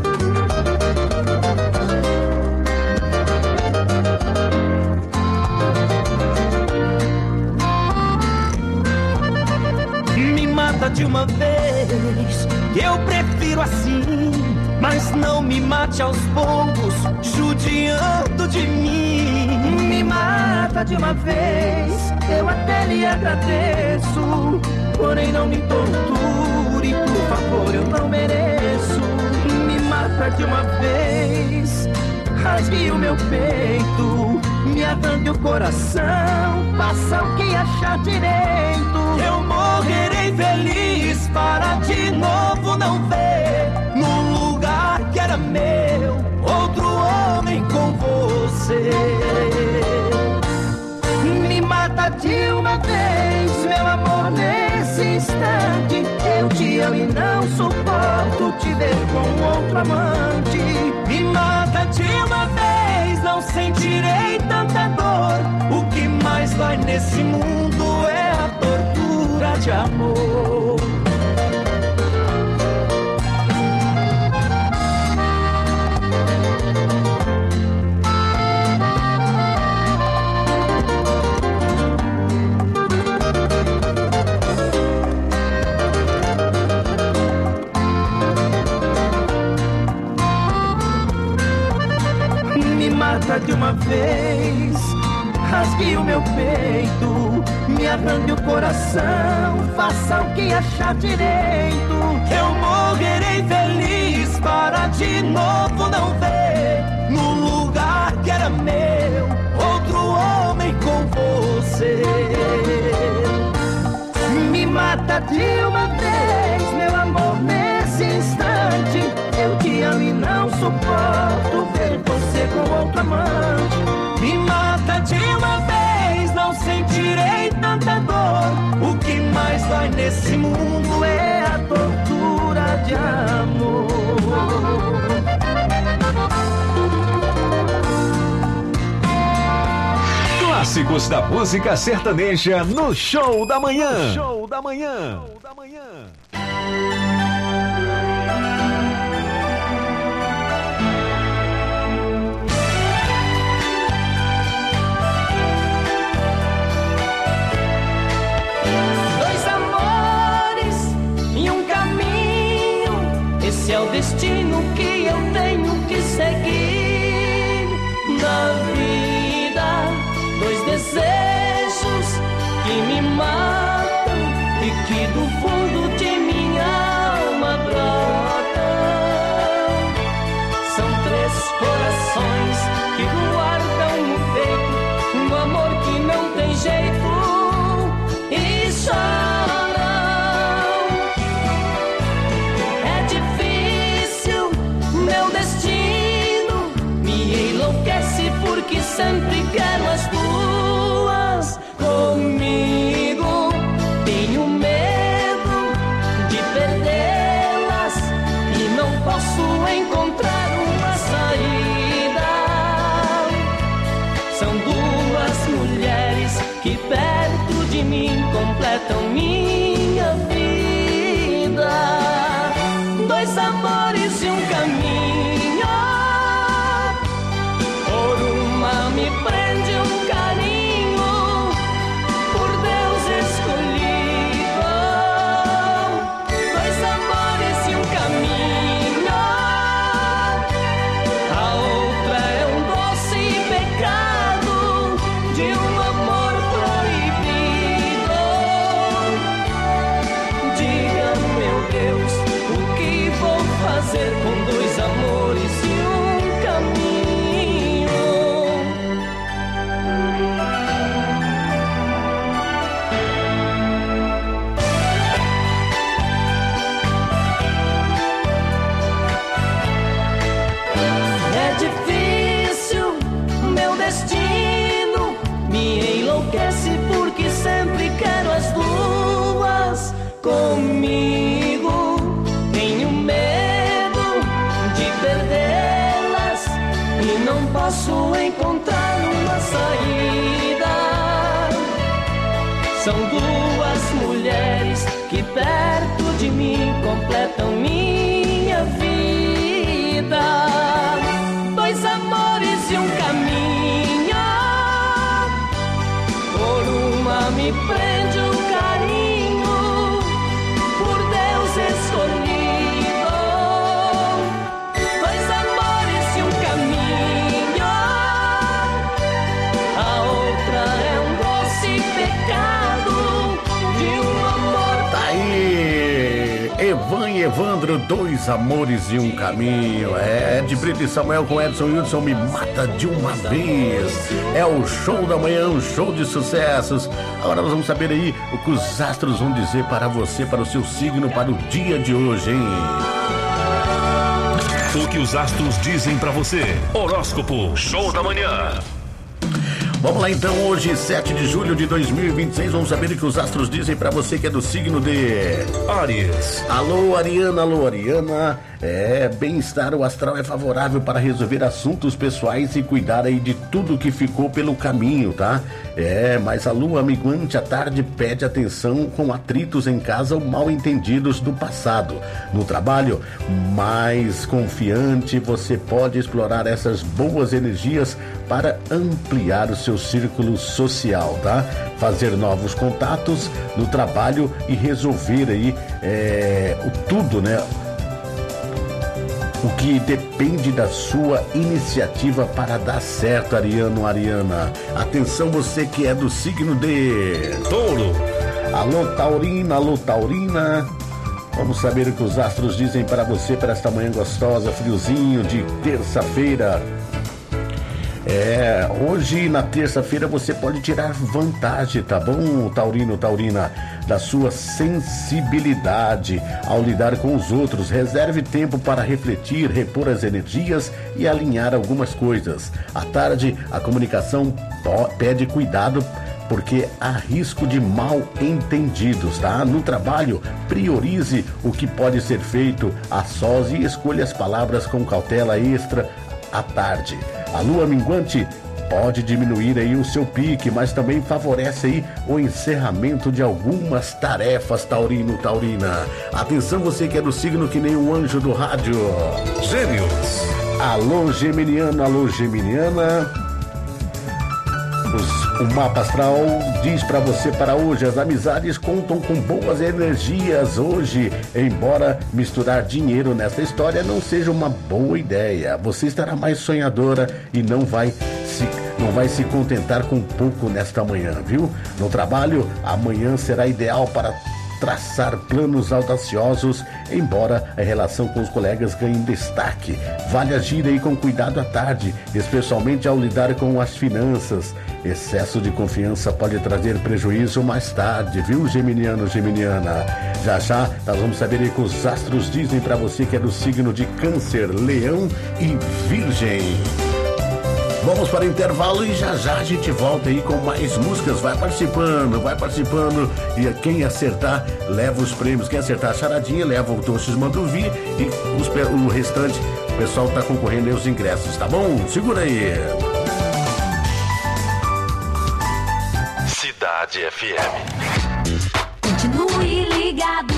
Me mata de uma vez, eu prefiro assim. Mas não me mate aos poucos, judiando de mim. Me mata de uma vez, eu até lhe agradeço. Porém não me torture, por favor, eu não mereço. Me mata de uma vez, rasgue o meu peito, me arranque o coração, faça o que achar direito. Eu morrerei feliz para de novo não ver no lugar que era meu outro homem com você. Me mata de uma vez, meu amor, nesse instante. Eu te amo e não suporto te ver com outro amante. Me mata de uma vez, não sentirei tanta dor. O que mais vai nesse mundo é a tortura de amor. Me mata de uma vez, rasgue o meu peito, me arranque o coração, faça o que achar direito. Eu morrerei feliz para de novo não ver no lugar que era meu outro homem com você. Me mata de uma vez, meu amor, nesse instante. Eu te amo e não suporto ver você com outro amante. Me mata de uma vez, não sentirei tanta dor. O que mais vai nesse mundo é a tortura de amor. Clássicos da música sertaneja no Show da Manhã. Show da Manhã. Esse é o destino que eu tenho que seguir na vida. Dois desejos que me matam e que do fundo de minha alma brotam. São três corações que guardam no peito um amor que não tem jeito e choram. Porque sempre quero as duas comigo. Tenho medo de perdê-las e não posso encontrar uma saída. São duas mulheres que perto de mim completam minha vida. Dois amores e um caminho. Me prende um destino me enlouquece porque sempre quero as duas comigo. Tenho medo de perdê-las e não posso encontrar uma saída. São duas mulheres que perto de mim completam minha vida. Dois amores e um caminho, por uma me prende um carinho, por Deus escolhido. Dois amores e um caminho, a outra é um doce pecado de um amor. Tá aí, Evan e Evandro, dois amores e um caminho. É de Brito e Samuel com Edson Wilson, me mata de uma vez. É o show da manhã, um show de sucessos. Agora nós vamos saber aí o que os astros vão dizer para você, para o seu signo, para o dia de hoje, hein? O que os astros dizem pra você. Horóscopo Show da Manhã. Vamos lá então, hoje 7 de julho de 2026, vamos saber o que os astros dizem pra você que é do signo de Áries. Alô Ariana, alô Ariana. Bem-estar, o astral é favorável para resolver assuntos pessoais e cuidar aí de tudo que ficou pelo caminho, tá? Mas a lua minguante à tarde pede atenção com atritos em casa ou mal entendidos do passado. No trabalho, mais confiante, você pode explorar essas boas energias para ampliar o seu círculo social, tá? Fazer novos contatos no trabalho e resolver aí tudo, né? O que depende da sua iniciativa para dar certo, Ariano, Ariana. Atenção, você que é do signo de Touro. Alô, Taurina, alô, Taurina. Vamos saber o que os astros dizem para você, para esta manhã gostosa, friozinho de terça-feira. Hoje na terça-feira você pode tirar vantagem, tá bom, Taurino, Taurina, da sua sensibilidade ao lidar com os outros. Reserve tempo para refletir, repor as energias e alinhar algumas coisas. À tarde, a comunicação pede cuidado porque há risco de mal entendidos, tá? No trabalho, priorize o que pode ser feito a sós e escolha as palavras com cautela extra à tarde. A lua minguante pode diminuir aí o seu pique, mas também favorece aí o encerramento de algumas tarefas, Taurino, Taurina. Atenção, você que é do signo que nem um anjo do rádio. Gêmeos. Alô, geminiano, alô, geminiana. O mapa astral diz para você para hoje: as amizades contam com boas energias hoje, embora misturar dinheiro nessa história não seja uma boa ideia. Você estará mais sonhadora e não vai se contentar com pouco nesta manhã, viu? No trabalho, amanhã será ideal para traçar planos audaciosos, embora a relação com os colegas ganhe destaque. Vale agir aí com cuidado à tarde, especialmente ao lidar com as finanças. Excesso de confiança pode trazer prejuízo mais tarde, viu, geminiano, geminiana? Já já nós vamos saber aí o que os astros dizem para você que é do signo de Câncer, Leão e Virgem. Vamos para o intervalo e já a gente volta aí com mais músicas. Vai participando e quem acertar leva os prêmios. Quem acertar a charadinha leva o Doces Manduvi e o restante, o pessoal tá concorrendo aí os ingressos, tá bom? Segura aí. Cidade FM. Continue ligado.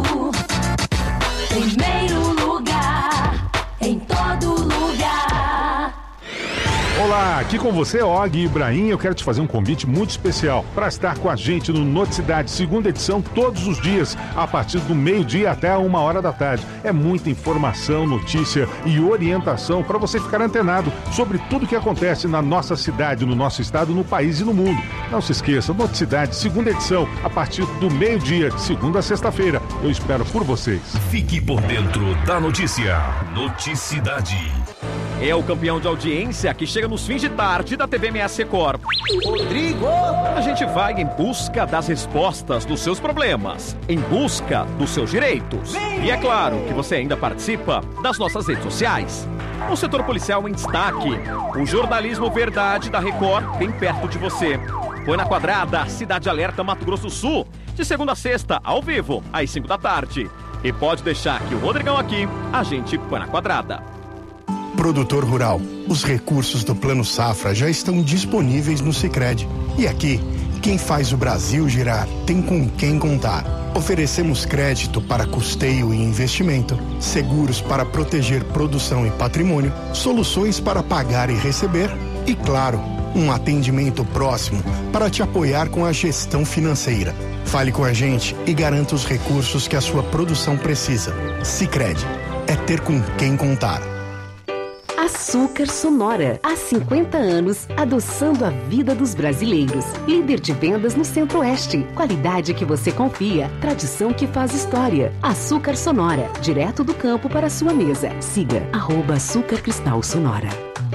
Primeiro lugar, em todo lugar. Olá, aqui com você, Og Ibrahim. Eu quero te fazer um convite muito especial para estar com a gente no Noticidade, segunda edição, todos os dias, a partir do meio-dia até 1h da tarde. É muita informação, notícia e orientação para você ficar antenado sobre tudo que acontece na nossa cidade, no nosso estado, no país e no mundo. Não se esqueça, Noticidade, segunda edição, a partir do meio-dia, segunda a sexta-feira. Eu espero por vocês. Fique por dentro da notícia. Noticidade. É o campeão de audiência que chega nos fins de tarde da TV MS Record. Rodrigo! A gente vai em busca das respostas dos seus problemas, em busca dos seus direitos. E é claro que você ainda participa das nossas redes sociais. O setor policial em destaque. O jornalismo Verdade da Record, bem perto de você. Põe na Quadrada, Cidade Alerta, Mato Grosso do Sul. De segunda a sexta, ao vivo, às 5 da tarde. E pode deixar que o Rodrigão aqui, a gente põe na Quadrada. Produtor rural, os recursos do Plano Safra já estão disponíveis no Sicredi. E aqui, quem faz o Brasil girar tem com quem contar. Oferecemos crédito para custeio e investimento, seguros para proteger produção e patrimônio, soluções para pagar e receber e, claro, um atendimento próximo para te apoiar com a gestão financeira. Fale com a gente e garanta os recursos que a sua produção precisa. Sicredi, é ter com quem contar. Açúcar Sonora, há 50 anos, adoçando a vida dos brasileiros. Líder de vendas no Centro-Oeste. Qualidade que você confia, tradição que faz história. Açúcar Sonora, direto do campo para a sua mesa. Siga @Açúcar Cristal Sonora.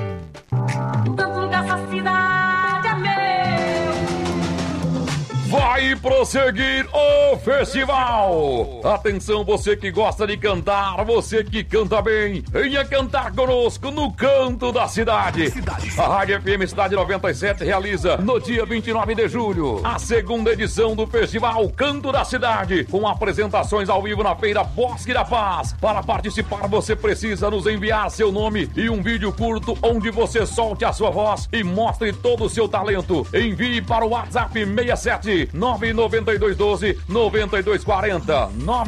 Vai prosseguir o festival. Atenção, você que gosta de cantar, você que canta bem, venha cantar conosco no Canto da Cidade. A Rádio FM Cidade 97 realiza no dia 29 de julho a segunda edição do festival Canto da Cidade, com apresentações ao vivo na Feira Bosque da Paz. Para participar, você precisa nos enviar seu nome e um vídeo curto onde você solte a sua voz e mostre todo o seu talento. Envie para o WhatsApp 67 99212 9240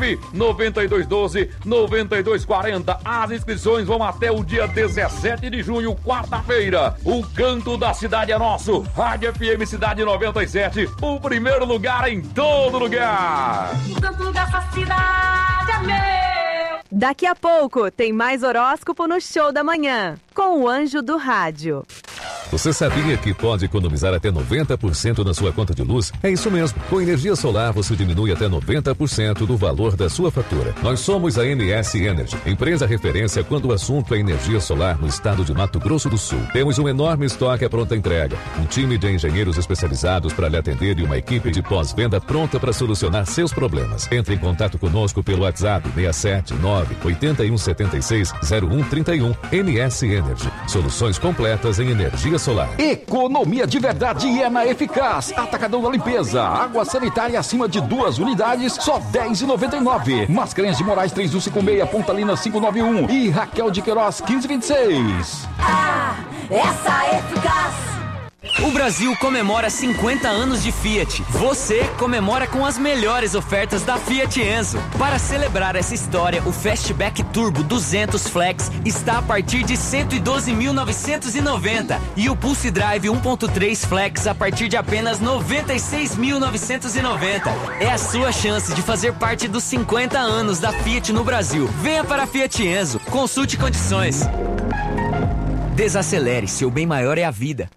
99212 9240. As inscrições vão até o dia 17 de junho, quarta-feira. O Canto da Cidade é nosso. Rádio FM Cidade 97, o primeiro lugar em todo lugar. O canto dessa cidade é meu. Daqui a pouco tem mais horóscopo no Show da Manhã, com o Anjo do Rádio. Você sabia que pode economizar até 90% na sua conta de luz? É isso mesmo. Com energia solar, você diminui até 90% do valor da sua fatura. Nós somos a MS Energy, empresa referência quando o assunto é energia solar no estado de Mato Grosso do Sul. Temos um enorme estoque à pronta entrega, um time de engenheiros especializados para lhe atender e uma equipe de pós-venda pronta para solucionar seus problemas. Entre em contato conosco pelo WhatsApp 679 8176 0131. MS Energy, soluções completas em energia solar. Economia de verdade é na Eficaz. Atacadão da limpeza. Água sanitária acima de 2 unidades, só R$10,99. Mascarenhas de Moraes 3156, Pontalina 591 e Raquel de Queiroz 1526. Essa é Eficaz. O Brasil comemora 50 anos de Fiat. Você comemora com as melhores ofertas da Fiat Enzo. Para celebrar essa história, o Fastback Turbo 200 Flex está a partir de R$ 112.990 e o Pulse Drive 1.3 Flex a partir de apenas R$ 96.990. É a sua chance de fazer parte dos 50 anos da Fiat no Brasil. Venha para a Fiat Enzo. Consulte condições. Desacelere, seu bem maior é a vida.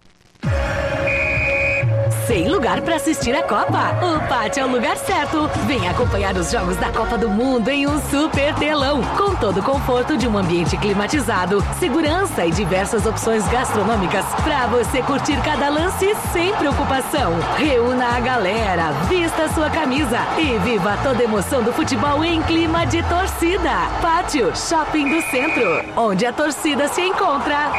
Sem lugar para assistir a Copa? O Pátio é o lugar certo. Venha acompanhar os jogos da Copa do Mundo em um super telão, com todo o conforto de um ambiente climatizado, segurança e diversas opções gastronômicas para você curtir cada lance sem preocupação. Reúna a galera, vista a sua camisa e viva toda a emoção do futebol em clima de torcida. Pátio Shopping do Centro, onde a torcida se encontra.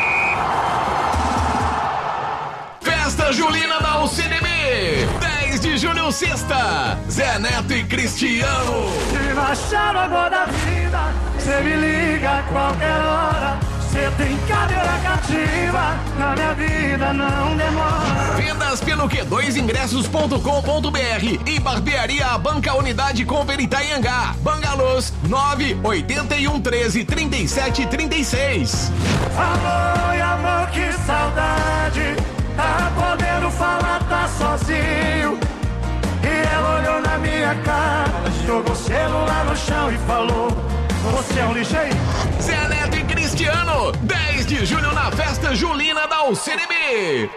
Festa Julina da UCDB, 10 de julho, sexta, Zé Neto e Cristiano. Se baixar água da vida, cê me liga a qualquer hora. Cê tem cadeira cativa, na minha vida não demora. Vendas pelo Q2ingressos.com.br e Barbearia a Banca Unidade Cooper Itaiangá. Bangalôs 981 13 37 36. Amor e amor, que saudade. Tá podendo falar, tá sozinho. E ela olhou na minha cara, jogou o celular no chão e falou: você é um lixo aí. Zé Neto e Cristiano, 10 de julho na Festa Julina da UCNB.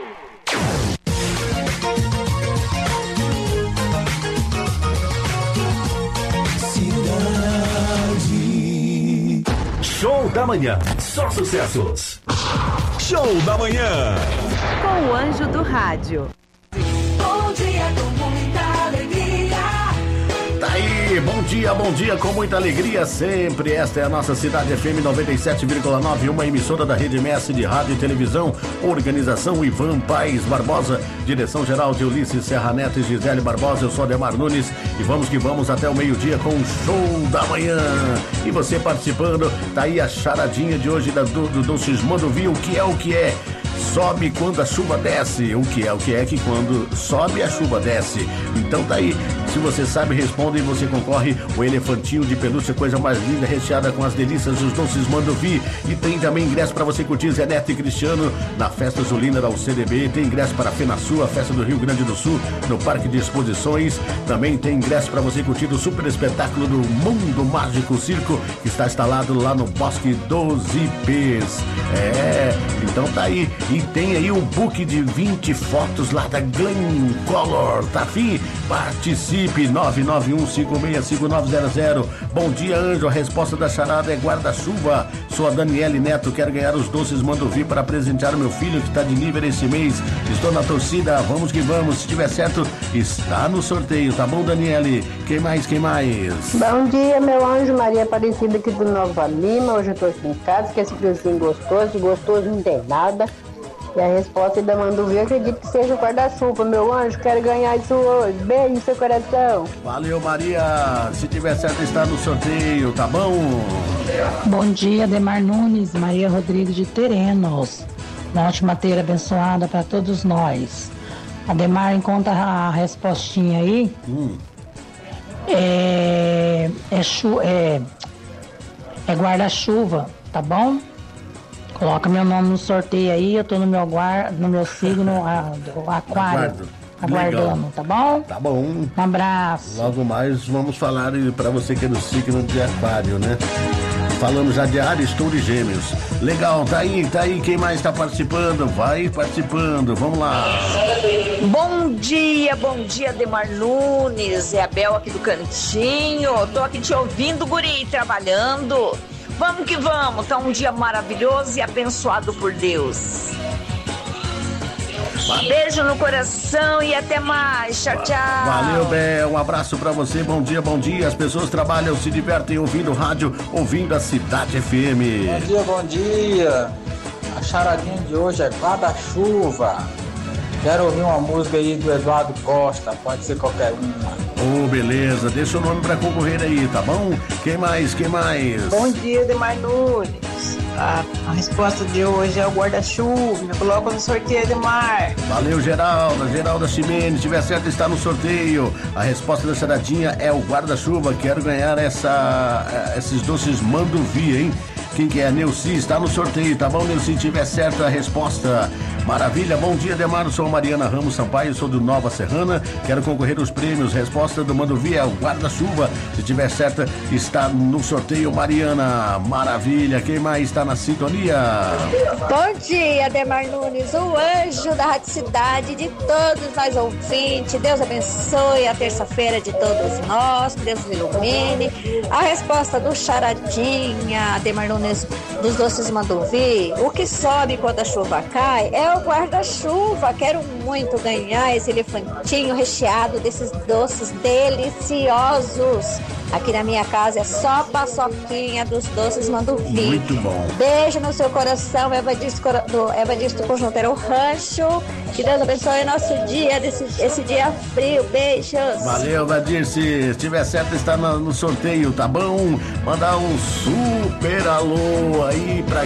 Cidade. Show da Manhã, só sucessos. Show da Manhã. Com o Anjo do Rádio. Bom dia com muita alegria. Tá aí aí, bom dia, com muita alegria sempre. Esta é a nossa Cidade FM 97,9, uma emissora da Rede MS de Rádio e Televisão. Organização Ivan Paes Barbosa, direção geral de Ulisses Serra Neto e Gisele Barbosa. Eu sou Ademar Nunes e vamos que vamos até o meio-dia com o Show da Manhã. E você participando, tá aí a charadinha de hoje do Sismando Viu, o que é? Sobe quando a chuva desce. O que é que quando sobe a chuva desce? Então tá aí. Se você sabe, responde e você concorre o elefantinho de pelúcia, coisa mais linda, recheada com as delícias dos doces Mandovi. E tem também ingresso para você curtir Zé Neto e Cristiano na Festa Julina da UCDB. Tem ingresso para a FenaSul, a Festa do Rio Grande do Sul, no Parque de Exposições. Também tem ingresso para você curtir o super espetáculo do Mundo Mágico Circo, que está instalado lá no Bosque dos Ipês. Então tá aí. E tem aí um book de 20 fotos lá da Glen Color. Tá afim? Participe, 991565900. Bom dia, Anjo. A resposta da charada é guarda-chuva. Sou a Daniele Neto. Quero ganhar os doces Mandovi para presentear o meu filho que está de nível esse mês. Estou na torcida. Vamos que vamos. Se tiver certo, está no sorteio. Tá bom, Daniele? Quem mais? Bom dia, meu anjo. Maria Aparecida aqui do Nova Lima. Hoje eu tô aqui em casa, que esse friozinho gostoso não tem nada. E a resposta da Mandovi, eu acredito que seja o guarda-chuva, meu anjo. Quero ganhar isso hoje. Beijo no seu coração. Valeu, Maria. Se tiver certo, está no sorteio, tá bom? Bom dia, Ademar Nunes, Maria Rodrigues de Terenos. Uma ótima teira abençoada para todos nós. Ademar, encontra a respostinha aí. É guarda-chuva, tá bom? Coloca meu nome no sorteio aí, eu tô no meu signo, do aquário, aguardando, legal. Tá bom? Tá bom. Um abraço. Logo mais vamos falar para você que é do signo de aquário, né? Falamos já de Áries, Touro e Gêmeos. Legal, tá aí, quem mais tá participando? Vai participando, vamos lá. Bom dia, Ademar Nunes, é a Bel aqui do Cantinho, tô aqui te ouvindo, guri, trabalhando. Vamos que vamos, tá um dia maravilhoso e abençoado por Deus. Beijo no coração e até mais, tchau. Valeu, Bel, um abraço pra você, bom dia. As pessoas trabalham, se divertem ouvindo rádio, ouvindo a Cidade FM. Bom dia. A charadinha de hoje é guarda-chuva. Quero ouvir uma música aí do Eduardo Costa, pode ser qualquer uma. Beleza, deixa o nome pra concorrer aí, tá bom? Quem mais? Bom dia, Ademar Nunes. A resposta de hoje é o guarda-chuva. Me coloca no sorteio, Ademar. Valeu, Geralda Chimene. Se tiver certo, está no sorteio. A resposta da charadinha é o guarda-chuva. Quero ganhar esses doces Mandovi, hein? Quem que é? Neuci, está no sorteio, tá bom, Neuci? Se tiver certo a resposta. Maravilha, bom dia, Ademar. Sou a Mariana Ramos Sampaio, sou do Nova Serrana. Quero concorrer aos prêmios. Resposta do Mandovi é o guarda-chuva. Se tiver certa, está no sorteio, Mariana. Maravilha, quem mais está na sintonia? Bom dia, Ademar Nunes, o anjo da Rádio Cidade, de todos nós ouvintes. Deus abençoe a terça-feira de todos nós, Deus ilumine. A resposta do charadinha, Ademar Nunes, dos doces Mandovi, o que sobe quando a chuva cai é o guarda-chuva. Quero muito ganhar esse elefantinho recheado desses doces deliciosos. Aqui na minha casa é só paçoquinha dos doces Mandovi. Muito bom. Beijo no seu coração, do Evadisto Conjunteiro Rancho. Que Deus abençoe nosso dia, esse dia frio. Beijos. Valeu, Vadir. Se tiver certo, está no sorteio, tá bom? Mandar um super alô aí pra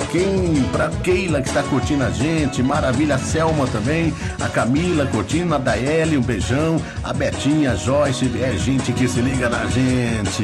Keila que está curtindo a gente. Maravilha, a Selma também. A Camila curtindo, a Daeli, um beijão. A Betinha, a Joyce, é gente que se liga na gente.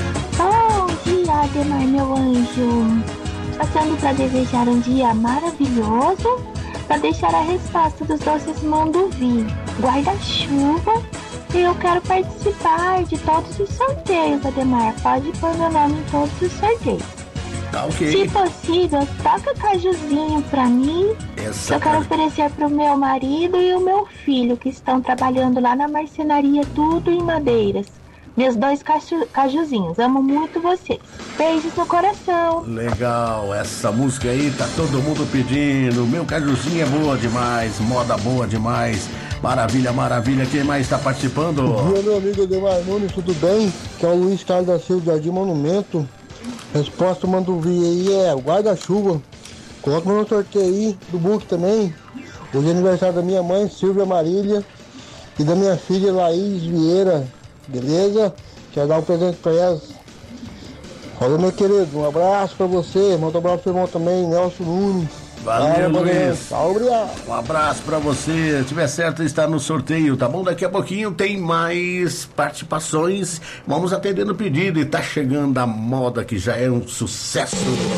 Bom dia, Ademar, meu anjo. Passando para desejar um dia maravilhoso, para deixar a resposta dos doces Mandovi, guarda-chuva. E eu quero participar de todos os sorteios, Ademar. Pode pôr meu nome em todos os sorteios. Tá, ok. Se possível, toca cajuzinho pra mim. Eu quero oferecer pro meu marido e o meu filho, que estão trabalhando lá na marcenaria, tudo em madeiras. Meus dois cajuzinhos, amo muito vocês. Beijos no coração. Legal, essa música aí tá todo mundo pedindo. Meu cajuzinho é boa demais, moda boa demais. Maravilha, maravilha. Quem mais está participando? Bom dia, meu amigo Ademar Nunes, tudo bem? Que é o Luiz Carlos da Silva, Jardim Monumento. Resposta Manduvi aí é o guarda-chuva. Coloca no sorteio aí do book também. Hoje é aniversário da minha mãe, Silvia Marília, e da minha filha, Laís Vieira. Beleza? Quero dar um presente pra elas. Olha, meu querido, um abraço pra você. Manda um abraço pro irmão também, Nelson Nunes. Valeu, Luiz. Obrigado. Um abraço pra você. Se tiver certo, está no sorteio, tá bom? Daqui a pouquinho tem mais participações. Vamos atendendo o pedido. E tá chegando a moda que já é um sucesso.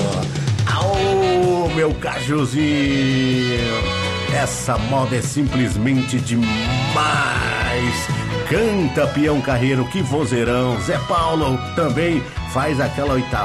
Aô, meu cajuzinho. Essa moda é simplesmente demais. Canta, peão carreiro, que vozeirão. Zé Paulo também faz aquela oitava.